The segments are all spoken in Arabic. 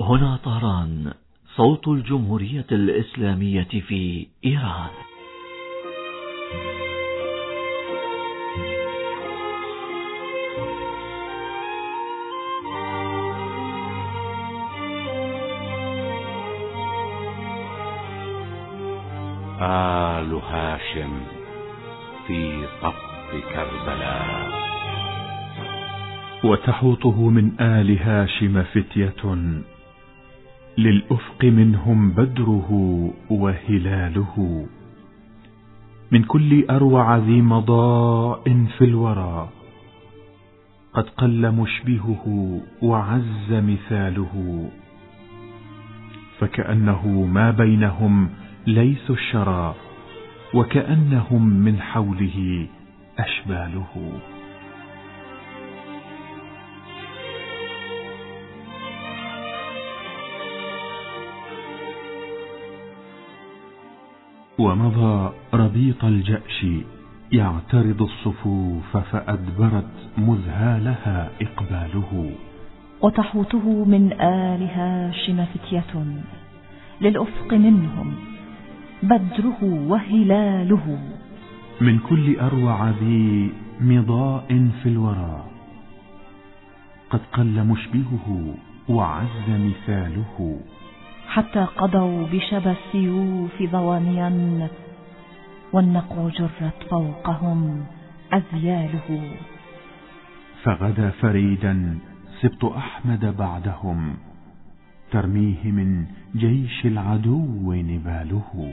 هنا طهران، صوت الجمهورية الإسلامية في إيران. آل هاشم في طف كربلاء. وتحوطه من آل هاشم فتية، للأفق منهم بدره وهلاله، من كل أروع ذي مضاء في الورى، قد قل مشبهه وعز مثاله، فكأنه ما بينهم ليث الشرى، وكأنهم من حوله أشباله. ومضى ربيط الجأش يعترض الصفوف، فأدبرت مذهالها إقباله. وتحوطه من آل هاشم فتية، للأفق منهم بدره وهلاله، من كل أروع ذي مضاء في الورى، قد قل مشبهه وعز مثاله، حتى قضوا بشبى السيوف ضواميا، والنقع جرت فوقهم أذياله. فغدا فريدا سبط أحمد بعدهم، ترميه من جيش العدو نباله.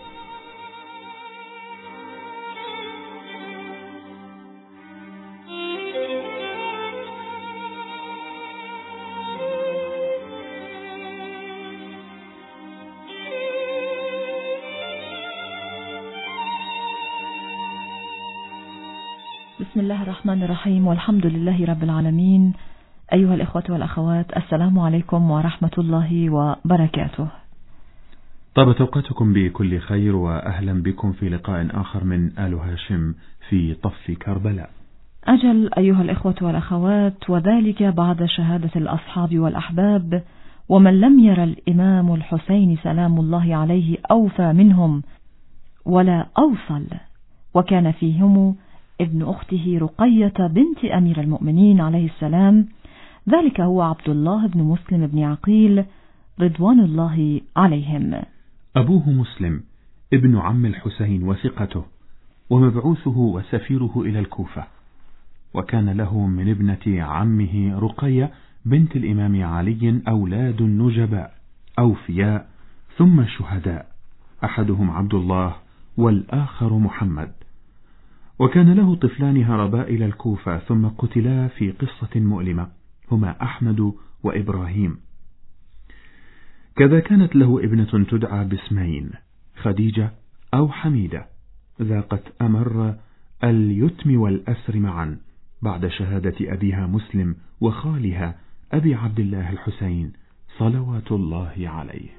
بسم الله الرحمن الرحيم، والحمد لله رب العالمين. أيها الإخوة والأخوات، السلام عليكم ورحمة الله وبركاته. طابت أوقاتكم بكل خير، وأهلا بكم في لقاء آخر من آل هاشم في طف كربلاء. أجل أيها الإخوة والأخوات، وذلك بعد شهادة الأصحاب والأحباب، ومن لم ير الإمام الحسين سلام الله عليه أوفى منهم ولا أوصل، وكان فيهم ابن أخته رقية بنت أمير المؤمنين عليه السلام، ذلك هو عبد الله بن مسلم بن عقيل رضوان الله عليهم. أبوه مسلم ابن عم الحسين وثقته، ومبعوثه وسفيره إلى الكوفة، وكان له من ابنة عمه رقية بنت الإمام علي أولاد نجباء أوفياء ثم شهداء، أحدهم عبد الله والآخر محمد. وكان له طفلان هربا إلى الكوفة ثم قتلا في قصة مؤلمة، هما أحمد وإبراهيم. كذا كانت له ابنة تدعى باسمين، خديجة أو حميدة، ذاقت أمر اليتم والأسر معا بعد شهادة أبيها مسلم وخالها أبي عبد الله الحسين صلوات الله عليه.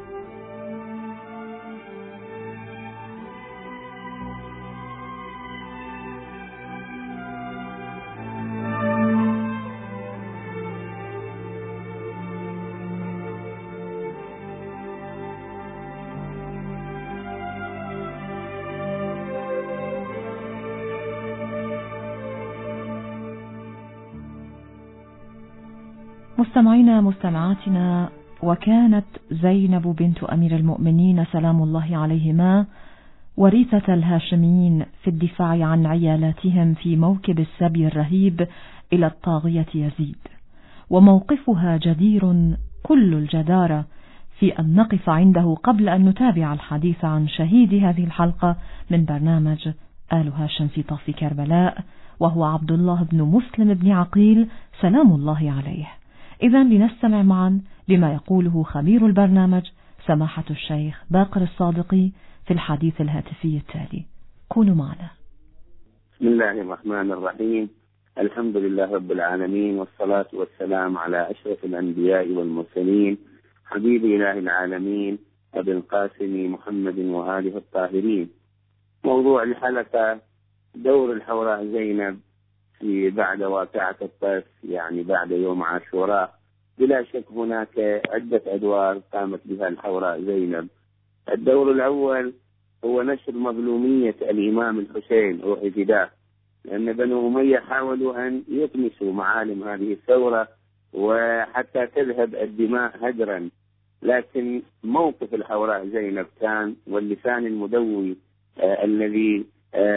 مستمعينا مستمعاتنا، وكانت زينب بنت أمير المؤمنين سلام الله عليهما وريثة الهاشميين في الدفاع عن عيالاتهم في موكب السبي الرهيب إلى الطاغية يزيد، وموقفها جدير كل الجدارة في أن نقف عنده قبل أن نتابع الحديث عن شهيد هذه الحلقة من برنامج آل هاشم في طف كربلاء، وهو عبد الله بن مسلم بن عقيل سلام الله عليه. إذن لنستمع معا لما يقوله خبير البرنامج سماحة الشيخ باقر الصادقي في الحديث الهاتفي التالي. كونوا معنا. بسم الله الرحمن الرحيم، الحمد لله رب العالمين، والصلاة والسلام على أشرف الأنبياء والمرسلين، حبيب إله العالمين أبي القاسم محمد وآله الطاهرين. موضوع الحلقة دور الحوراء زينب في بعد واقعة الطف، يعني بعد يوم عاشوراء، بلا شك هناك عدة أدوار قامت بها الحوراء زينب. الدور الأول هو نشر مظلومية الإمام الحسين روح فداه، لأن بنو أمية حاولوا أن يطمسوا معالم هذه الثورة وحتى تذهب الدماء هدرا، لكن موقف الحوراء زينب كان واللسان المدوي الذي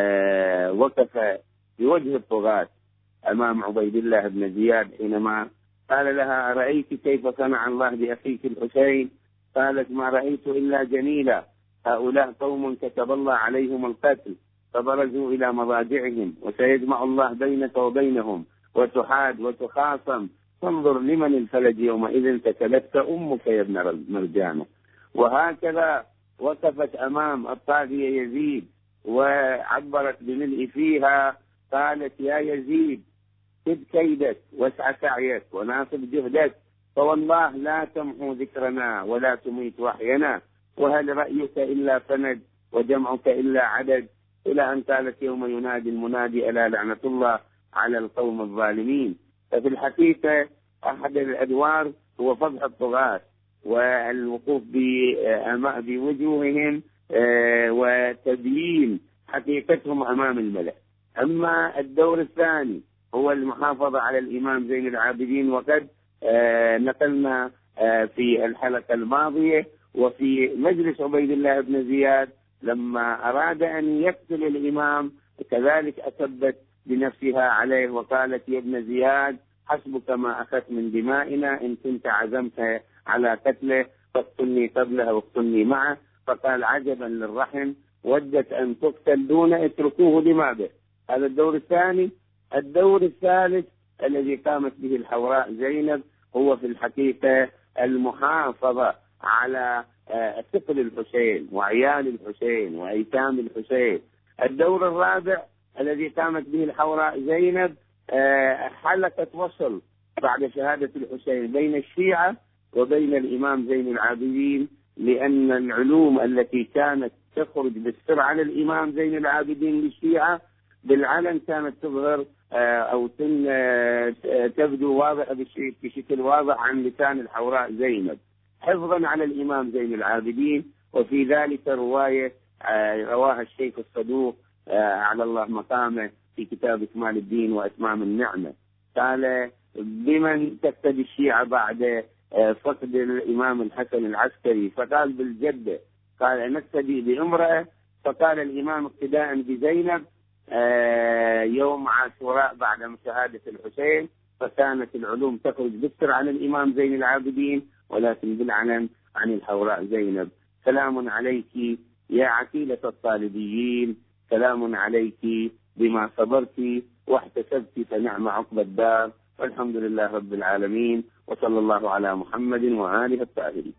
وقف بوجه الطغاة أمام عبيد الله بن زياد حينما قال لها: أرأيت كيف صنع الله بأخيك الحسين؟ قالت: ما رأيت إلا جميلا، هؤلاء قوم كتب الله عليهم القتل فبرزوا إلى مضاجعهم، وسيجمع الله بينك وبينهم وتحاد وتخاصم، فانظر لمن الفلج يومئذ تكلتك أمك يا ابن مرجانة. وهكذا وقفت أمام الطاغية يزيد وعبرت بملء فيها، قالت: يا يزيد خذ كيدك واسع سعيك وناصب جهدك، فوالله لا تمحو ذكرنا ولا تميت وحينا، وهل رأيك إلا فند وجمعك إلا عدد، إلى أن قالت: يوم ينادي المنادي ألا لعنة الله على القوم الظالمين. ففي الحقيقة أحد الأدوار هو فضح الطغاة والوقوف بوجوههم وتبيين حقيقتهم أمام الملأ. أما الدور الثاني هو المحافظة على الإمام زين العابدين، وقد نقلنا في الحلقة الماضية وفي مجلس عبيد الله بن زياد لما أراد أن يقتل الإمام كذلك أسبت بنفسها عليه وقالت: يا ابن زياد حسبك ما أخذت من دمائنا، إن كنت عزمت على قتله فاقتلني قبله واقتلني معه. فقال: عجبا للرحم ودت أن تقتل دون اتركوه لماذا. هذا الدور الثاني. الدور الثالث الذي قامت به الحوراء زينب هو في الحقيقة المحافظة على ثقل الحسين وعيال الحسين وأيتام الحسين. الدور الرابع الذي قامت به الحوراء زينب حلقة وصل بعد شهادة الحسين بين الشيعة وبين الإمام زين العابدين، لأن العلوم التي كانت تخرج بالسر على الإمام زين العابدين للشيعة بالعلن كانت تظهر أو تبدو واضحة بشكل واضح عن لسان الحوراء زينب حفظا على الإمام زين العابدين. وفي ذلك رواية رواها الشيخ الصدوق على الله مقامه في كتاب إكمال الدين وإتمام النعمة، قال: بمن تقتدي الشيعة بعد فقد الإمام الحسن العسكري؟ فقال: بالجدة. قال: نقتدي بامرأة. فقال الإمام اقتداء بزينب يوم عاشوراء بعد مشاهدة الحسين، فكانت العلوم تخرج بالسر عن الإمام زين العابدين ولكن بالعلن عن الحوراء زينب. سلام عليك يا عتيلة الطالبيين، سلام عليك بما صبرت واحتسبت فنعم عقب الدار، والحمد لله رب العالمين، وصلى الله على محمد وآله الطاهرين.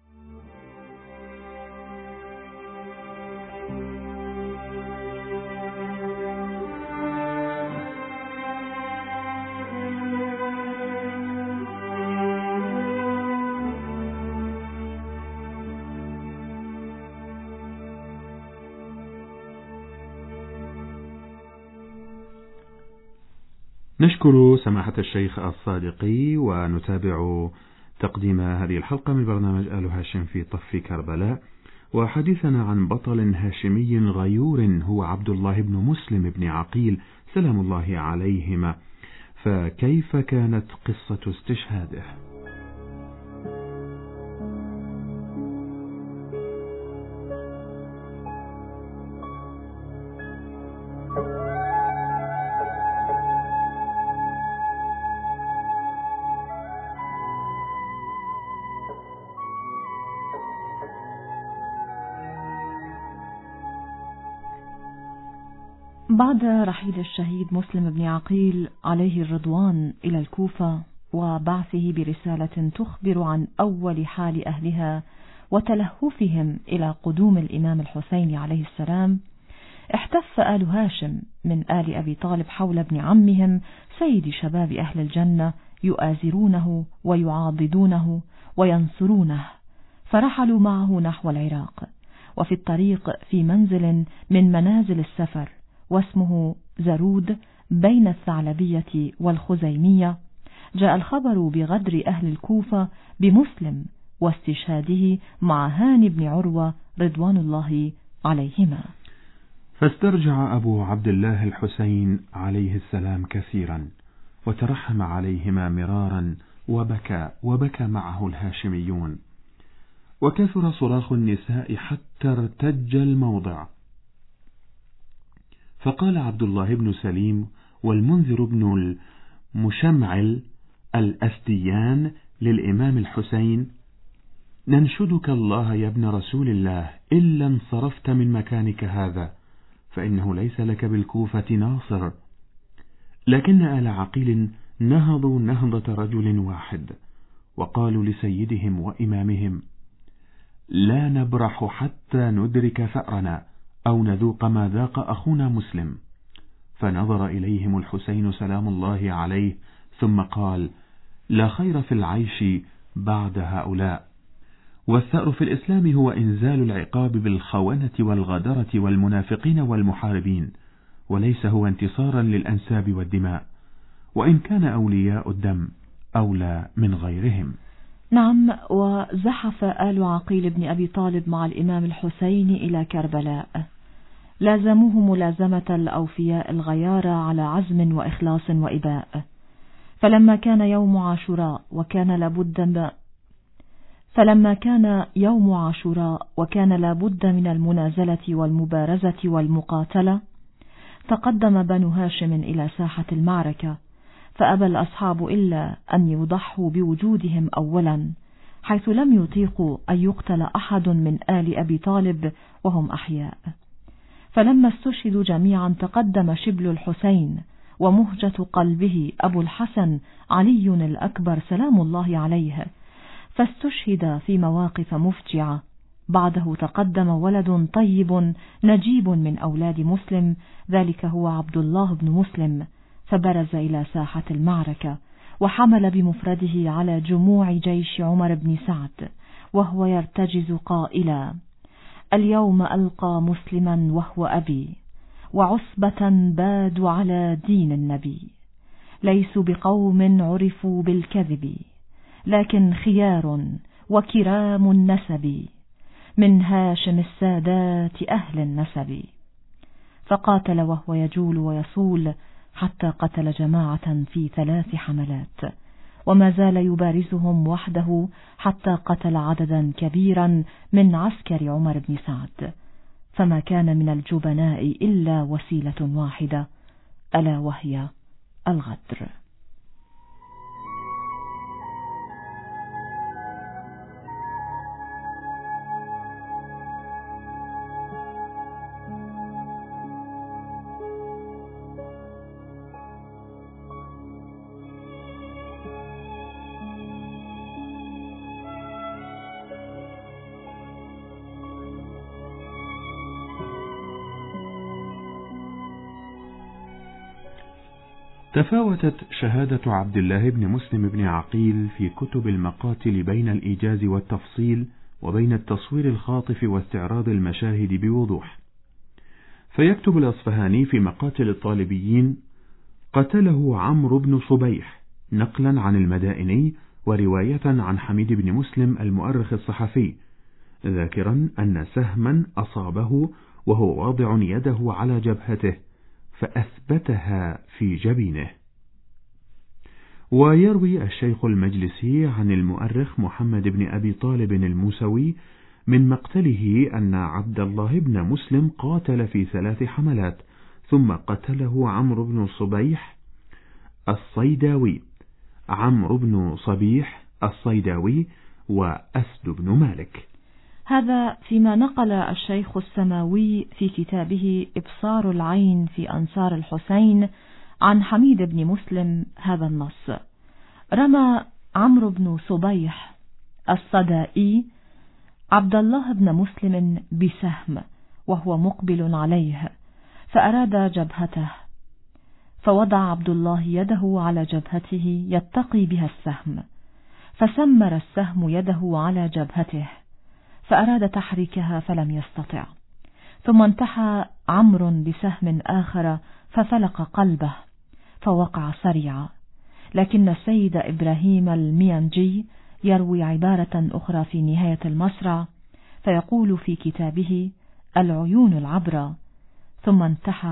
نشكر سماحة الشيخ الصادقي، ونتابع تقديم هذه الحلقة من برنامج آل هاشم في طف كربلاء، وحديثنا عن بطل هاشمي غيور هو عبد الله بن مسلم بن عقيل سلام الله عليهما، فكيف كانت قصة استشهاده؟ بعد رحيل الشهيد مسلم بن عقيل عليه الرضوان إلى الكوفة وبعثه برسالة تخبر عن أول حال أهلها وتلهفهم إلى قدوم الإمام الحسين عليه السلام، احتف آل هاشم من آل أبي طالب حول ابن عمهم سيد شباب أهل الجنة يؤازرونه ويعاضدونه وينصرونه، فرحلوا معه نحو العراق. وفي الطريق في منزل من منازل السفر واسمه زرود بين الثعلبية والخزيمية، جاء الخبر بغدر أهل الكوفة بمسلم واستشهاده مع هاني بن عروة رضوان الله عليهما. فاسترجع أبو عبد الله الحسين عليه السلام كثيرا، وترحم عليهما مرارا، وبكى معه الهاشميون، وكثر صراخ النساء حتى ارتج الموضع. فقال عبد الله بن سليم والمنذر بن المشمعل الأسديان للإمام الحسين: ننشدك الله يا ابن رسول الله إلا انصرفت من مكانك هذا، فإنه ليس لك بالكوفة ناصر. لكن آل عقيل نهضوا نهضة رجل واحد، وقالوا لسيدهم وإمامهم: لا نبرح حتى ندرك ثأرنا أو نذوق ما ذاق أخونا مسلم. فنظر إليهم الحسين سلام الله عليه ثم قال: لا خير في العيش بعد هؤلاء. والثأر في الإسلام هو إنزال العقاب بالخونة والغدرة والمنافقين والمحاربين، وليس هو انتصارا للأنساب والدماء، وإن كان أولياء الدم أولى من غيرهم. نعم. وزحف آل عقيل بن أبي طالب مع الإمام الحسين إلى كربلاء، لازموه ملازمة الأوفياء الغيارى على عزم وإخلاص وإباء. فلما كان يوم عاشوراء وكان لابد من المنازلة والمبارزة والمقاتلة، تقدم بنو هاشم إلى ساحة المعركة، فأبى الأصحاب إلا أن يضحوا بوجودهم أولا، حيث لم يطيقوا أن يقتل أحد من آل أبي طالب وهم أحياء. فلما استشهدوا جميعا تقدم شبل الحسين ومهجة قلبه أبو الحسن علي الأكبر سلام الله عليه، فاستشهد في مواقف مفجعة. بعده تقدم ولد طيب نجيب من أولاد مسلم، ذلك هو عبد الله بن مسلم، فبرز إلى ساحة المعركة وحمل بمفرده على جموع جيش عمر بن سعد، وهو يرتجز قائلا: اليوم ألقى مسلما وهو أبي، وعصبة بادوا على دين النبي، ليسوا بقوم عرفوا بالكذب، لكن خيار وكرام النسب، من هاشم السادات أهل النسب. فقاتل وهو يجول ويصول حتى قتل جماعة في 3 حملات، وما زال يبارزهم وحده حتى قتل عددا كبيرا من عسكر عمر بن سعد، فما كان من الجبناء إلا وسيلة واحدة، ألا وهي الغدر. تفاوتت شهادة عبد الله بن مسلم بن عقيل في كتب المقاتل بين الإيجاز والتفصيل وبين التصوير الخاطف واستعراض المشاهد بوضوح. فيكتب الأصفهاني في مقاتل الطالبيين: قتله عمرو بن صبيح، نقلا عن المدائني ورواية عن حميد بن مسلم المؤرخ الصحفي، ذاكرا أن سهما أصابه وهو واضع يده على جبهته فأثبتها في جبينه. ويروي الشيخ المجلسي عن المؤرخ محمد بن أبي طالب الموسوي من مقتله أن عبد الله بن مسلم قاتل في 3 حملات، ثم قتله عمرو بن صبيح الصيداوي، عمرو بن صبيح الصيداوي، وأسد بن مالك. هذا فيما نقل الشيخ السماوي في كتابه إبصار العين في أنصار الحسين عن حميد بن مسلم هذا النص: رمى عمرو بن صبيح الصدائي عبد الله بن مسلم بسهم وهو مقبل عليه، فأراد جبهته، فوضع عبد الله يده على جبهته يتقي بها السهم، فسمر السهم يده على جبهته، فأراد تحريكها فلم يستطع، ثم انتحى عمرو بسهم آخر ففلق قلبه فوقع سريعا، لكن السيد إبراهيم الميانجي يروي عبارة أخرى في نهاية المصرع، فيقول في كتابه العيون العبرة: ثم انتحى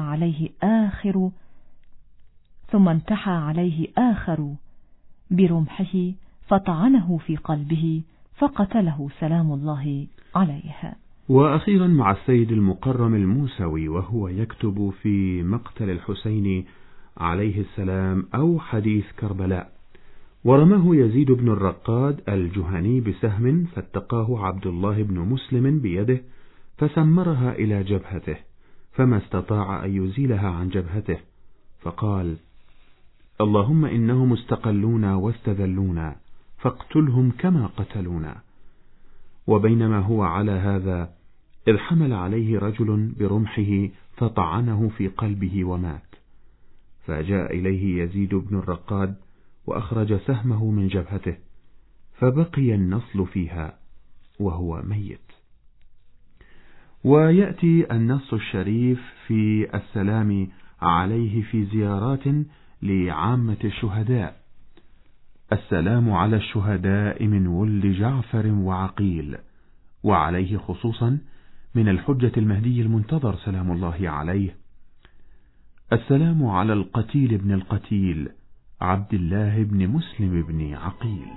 عليه آخر برمحه فطعنه في قلبه فقتله سلام الله عليه. وأخيرا مع السيد المقرم الموسوي وهو يكتب في مقتل الحسين عليه السلام أو حديث كربلاء: ورماه يزيد بن الرقاد الجهني بسهم فاتقاه عبد الله بن مسلم بيده فسمرها إلى جبهته فما استطاع أن يزيلها عن جبهته، فقال: اللهم إنهم استقلونا واستذلونا فاقتلهم كما قتلونا. وبينما هو على هذا إذ حمل عليه رجل برمحه فطعنه في قلبه ومات، فجاء إليه يزيد بن الرقاد وأخرج سهمه من جبهته فبقي النصل فيها وهو ميت. ويأتي النص الشريف في السلام عليه في زيارات لعامة الشهداء: السلام على الشهداء من ولد جعفر وعقيل، وعليه خصوصا من الحجة المهدي المنتظر سلام الله عليه. السلام على القتيل بن القتيل عبد الله بن مسلم بن عقيل.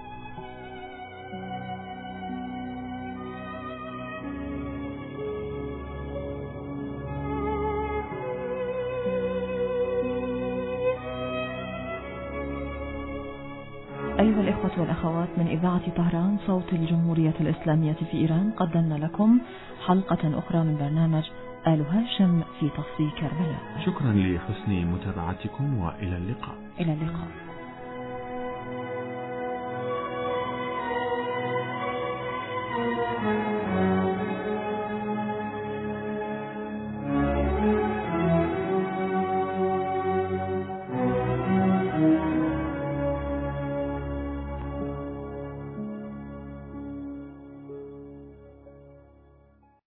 أيها الإخوة والأخوات من إذاعة طهران صوت الجمهورية الإسلامية في إيران، قدمنا لكم حلقة أخرى من برنامج آل هاشم في تفصيل كربلاء. شكرا لحسن متابعتكم وإلى اللقاء. إلى اللقاء.